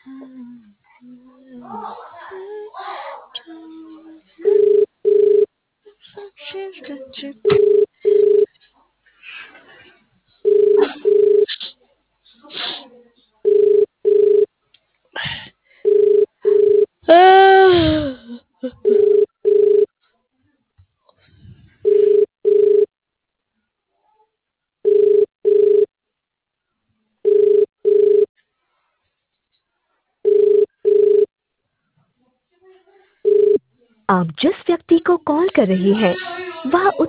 आप जिस व्यक्ति को कॉल कर रहे हैं वह